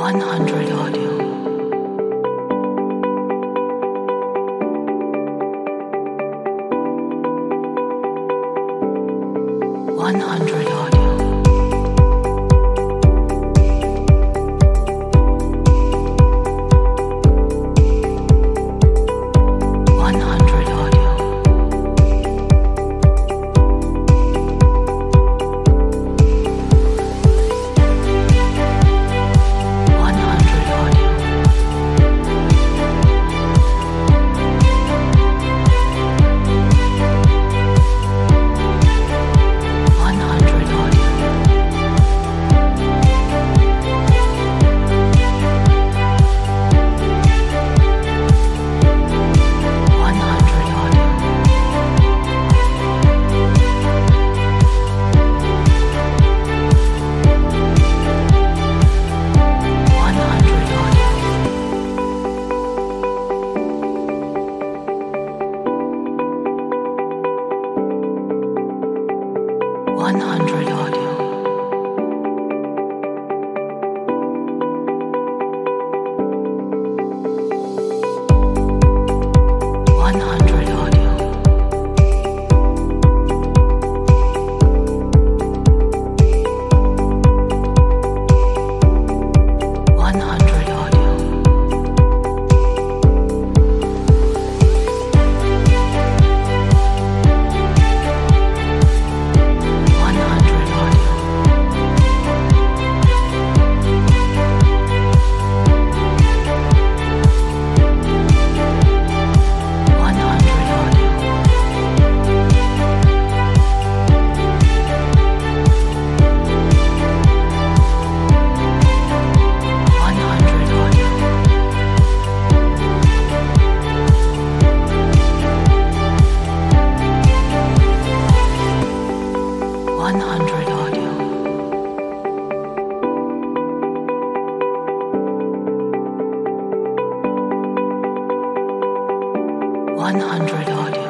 100 audio. 100 audio. 100 audio. 100 audio. 100 audio. 100 audio. 100 audio. 100 audio. 100 audio. 100 audio. 100 audio. 100 audio. 100 audio. 100 audio. 100 audio.